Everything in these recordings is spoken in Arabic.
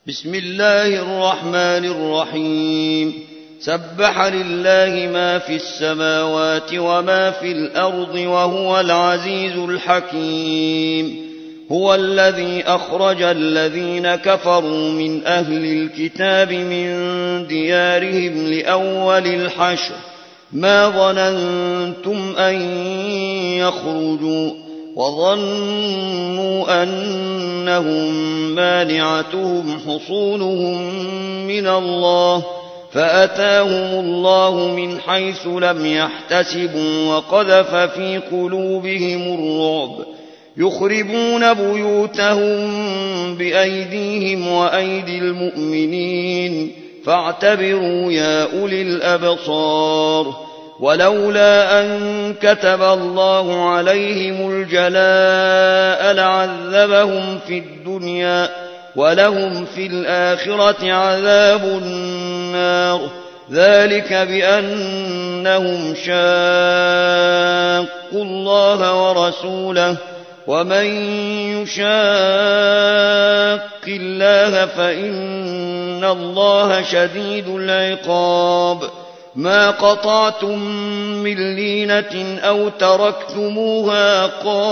بسم الله الرحمن الرحيم سبح لله ما في السماوات وما في الأرض وهو العزيز الحكيم هو الذي أخرج الذين كفروا من أهل الكتاب من ديارهم لأول الحشر ما ظننتم أن يخرجوا وظنوا أنهم مانعتهم حصونهم من الله فأتاهم الله من حيث لم يحتسبوا وقذف في قلوبهم الرعب يخربون بيوتهم بأيديهم وأيدي المؤمنين فاعتبروا يا أولي الأبصار ولولا أن كتب الله عليهم الجلاء لعذبهم في الدنيا ولهم في الآخرة عذاب النار ذلك بأنهم شاقوا الله ورسوله ومن يشاق الله فإن الله شديد العقاب ما قطعتم من لينة أو تركتموها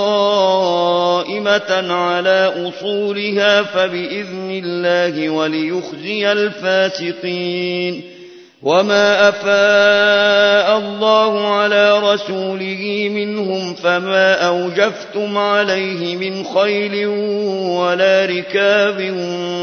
قائمة على أصولها فبإذن الله وليخزي الفاسقين وما أفاء الله على رسوله منهم فما أوجفتم عليه من خيل ولا ركاب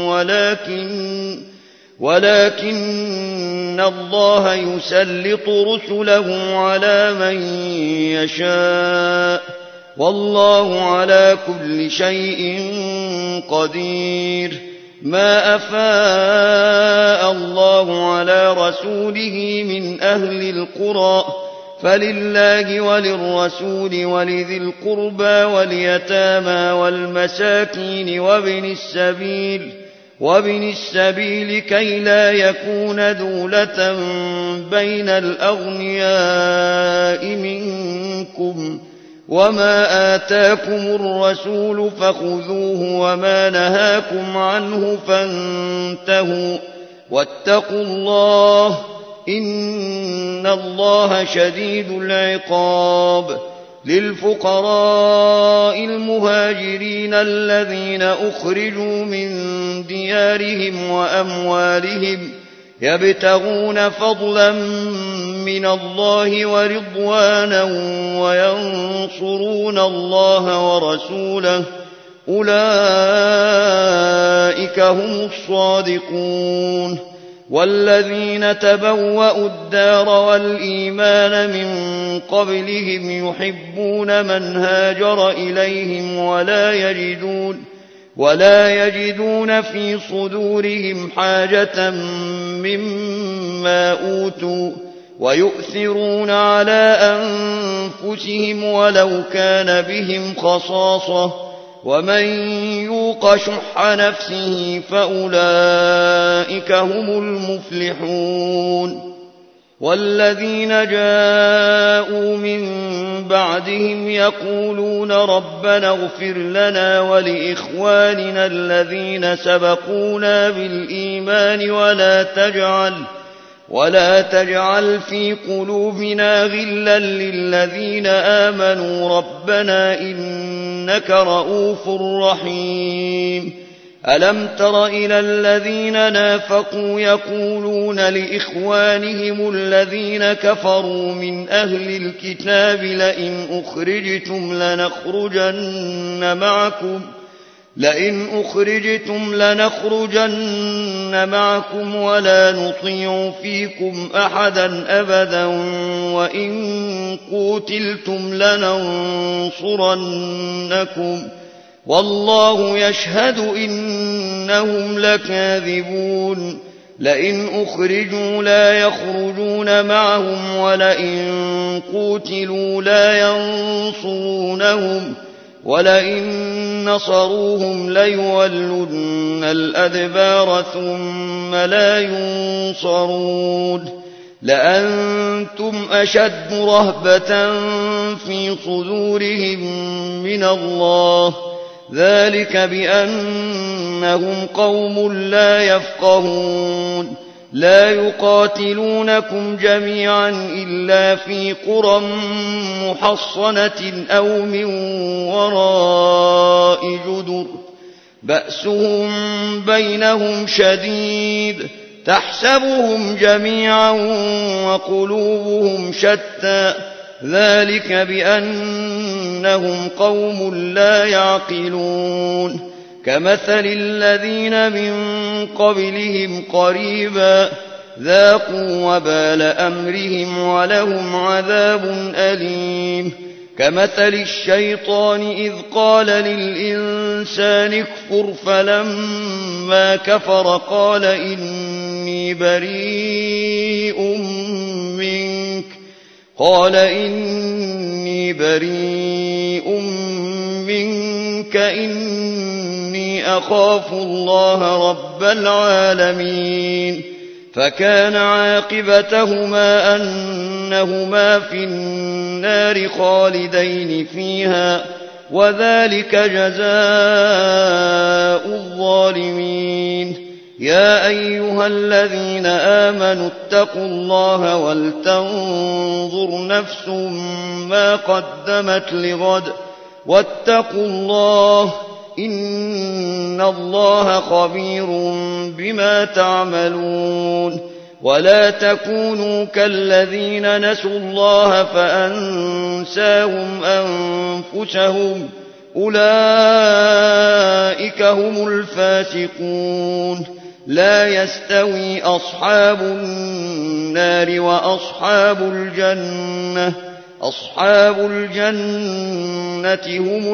ولكن الله يسلط رسله على من يشاء والله على كل شيء قدير ما أفاء الله على رسوله من أهل القرى فلله وللرسول ولذي القربى واليتامى والمساكين وابن السبيل كي لا يكون دولة بين الأغنياء منكم وما آتاكم الرسول فخذوه وما نهاكم عنه فانتهوا واتقوا الله إن الله شديد العقاب للفقراء المهاجرين الذين أخرجوا من ديارهم وأموالهم يبتغون فضلا من الله ورضوانا وينصرون الله ورسوله أولئك هم الصادقون والذين تبوأوا الدار والإيمان من قبلهم يحبون من هاجر إليهم ولا يجدون في صدورهم حاجة مما أوتوا ويؤثرون على أنفسهم ولو كان بهم خصاصة ومن يوق شح نفسه فأولئك هم المفلحون والذين جاءوا من بعدهم يقولون ربنا اغفر لنا ولإخواننا الذين سبقونا بالإيمان ولا تجعل في قلوبنا غلا للذين آمنوا ربنا إنك رؤوف رحيم ألم تر إلى الذين نافقوا يقولون لإخوانهم الذين كفروا من أهل الكتاب لئن أخرجتم لنخرجن معكم ولا نطيع فيكم أحدا أبدا وإن قوتلتم لننصرنكم والله يشهد إنهم لكاذبون لئن أخرجوا لا يخرجون معهم ولئن قوتلوا لا ينصرونهم ولئن نصروهم ليولن الأدبار ثم لا ينصرون لأنتم أشد رهبة في صدورهم من الله ذلك بأنهم قوم لا يفقهون لا يقاتلونكم جميعا إلا في قرى محصنة أو من وراء جدر بأسهم بينهم شديد تحسبهم جميعا وقلوبهم شتى ذلك بأنهم قوم لا يعقلون كمثل الذين من قبلهم قريبا ذاقوا وبال أمرهم ولهم عذاب أليم كمثل الشيطان إذ قال للإنسان اكفر فلما كفر قال إني بريء منك إني أخاف الله رب العالمين فكان عاقبتهما أنهما في النار خالدين فيها وذلك جزاء الظالمين يا أيها الذين آمنوا اتقوا الله ولتنظر نفس ما قدمت لغد واتقوا الله إن الله خبير بما تعملون ولا تكونوا كالذين نسوا الله فأنساهم أنفسهم أولئك هم الفاسقون لا يستوي أصحاب النار وأصحاب الجنة هم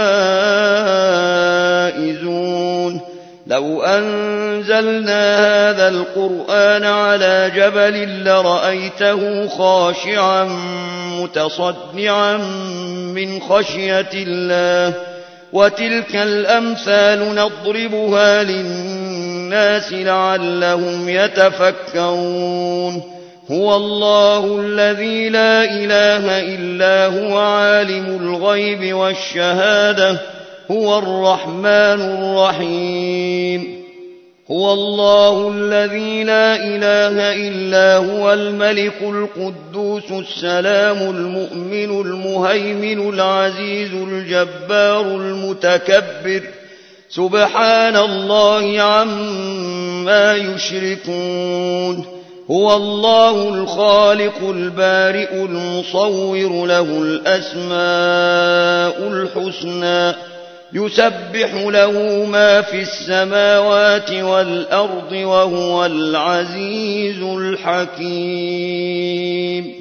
الفائزون لو أنزلنا هذا القرآن على جبل لرأيته خاشعا متصدعا من خشية الله وتلك الأمثال نضربها للناس لعلهم يتفكرون هو الله الذي لا إله إلا هو عالم الغيب والشهادة هو الرحمن الرحيم هو الله الذي لا إله إلا هو الملك القدوس السلام المؤمن المهيمن العزيز الجبار المتكبر سبحان الله عما يشركون هو الله الخالق البارئ المصور له الأسماء الحسنى يسبح له ما في السماوات والأرض وهو العزيز الحكيم